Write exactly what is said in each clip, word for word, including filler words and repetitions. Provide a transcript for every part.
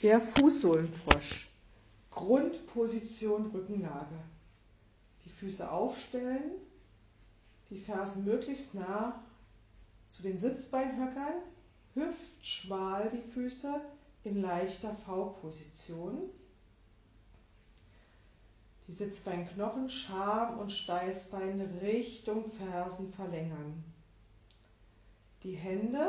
Der Fußsohlenfrosch. Grundposition Rückenlage. Die Füße aufstellen, die Fersen möglichst nah zu den Sitzbeinhöckern, hüftschmal die Füße in leichter V-Position. Die Sitzbeinknochen, Scham und Steißbein Richtung Fersen verlängern. Die Hände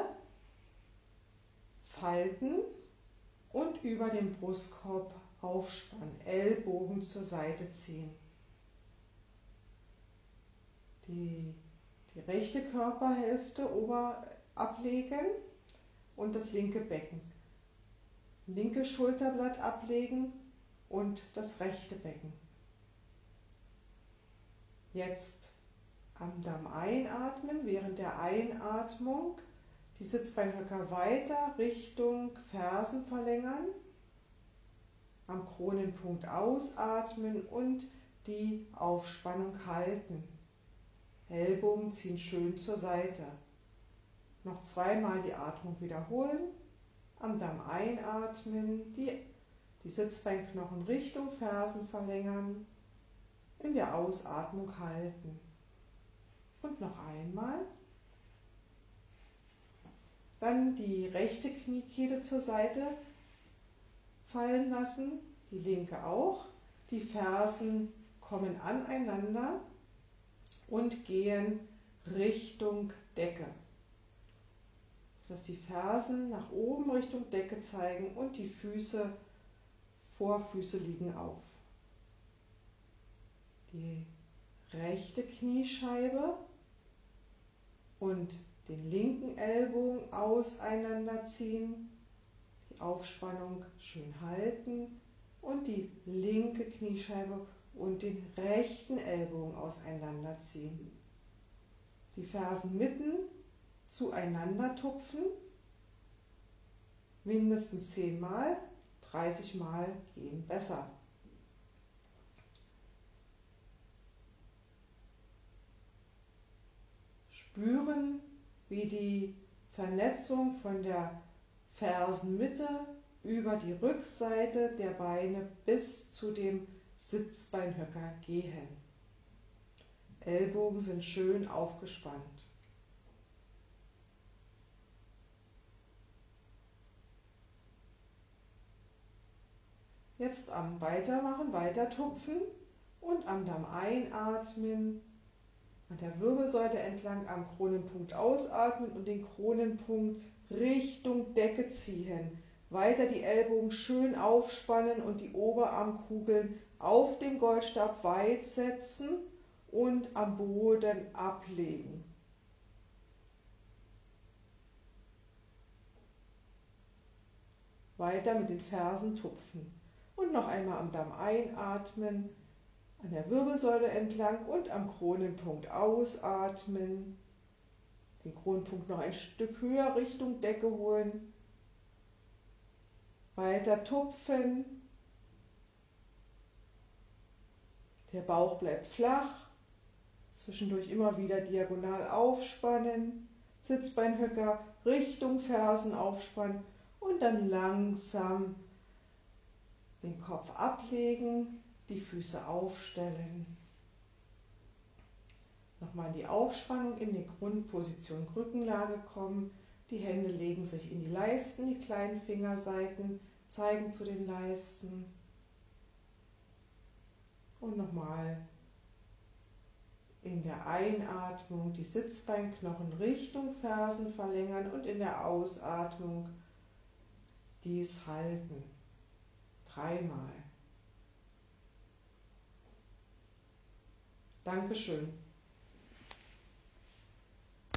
falten und über den Brustkorb aufspannen, Ellbogen zur Seite ziehen. Die, die rechte Körperhälfte ober ablegen und das linke Becken. Linke Schulterblatt ablegen und das rechte Becken. Jetzt am Damm einatmen, während der Einatmung die Sitzbeinhöcker weiter Richtung Fersen verlängern, am Kronenpunkt ausatmen und die Aufspannung halten. Ellbogen ziehen schön zur Seite. Noch zweimal die Atmung wiederholen, am Damm einatmen, die, die Sitzbeinknochen Richtung Fersen verlängern, in der Ausatmung halten. Und noch einmal. Dann die rechte Kniekehle zur Seite fallen lassen, die linke auch. Die Fersen kommen aneinander und gehen Richtung Decke, sodass die Fersen nach oben Richtung Decke zeigen und die Füße, Vorfüße liegen auf. Die rechte Kniescheibe und den linken Ellbogen auseinanderziehen, die Aufspannung schön halten und die linke Kniescheibe und den rechten Ellbogen auseinanderziehen. Die Fersen mitten zueinander tupfen, mindestens zehn Mal, dreißig Mal gehen besser. Spüren, wie die Vernetzung von der Fersenmitte über die Rückseite der Beine bis zu dem Sitzbeinhöcker gehen. Ellbogen sind schön aufgespannt. Jetzt am Weitermachen, weiter tupfen und am Damm einatmen, an der Wirbelsäule entlang am Kronenpunkt ausatmen und den Kronenpunkt Richtung Decke ziehen. Weiter die Ellbogen schön aufspannen und die Oberarmkugeln auf dem Goldstab weit setzen und am Boden ablegen. Weiter mit den Fersen tupfen. Und noch einmal am Damm einatmen, an der Wirbelsäule entlang und am Kronenpunkt ausatmen. Den Kronenpunkt noch ein Stück höher Richtung Decke holen. Weiter tupfen. Der Bauch bleibt flach. Zwischendurch immer wieder diagonal aufspannen. Sitzbeinhöcker Richtung Fersen aufspannen und dann langsam den Kopf ablegen, die Füße aufstellen. Nochmal in die Aufspannung, in die Grundposition Rückenlage kommen. Die Hände legen sich in die Leisten, die kleinen Fingerseiten zeigen zu den Leisten. Und nochmal in der Einatmung die Sitzbeinknochen Richtung Fersen verlängern und in der Ausatmung dies halten. Dreimal. Dankeschön.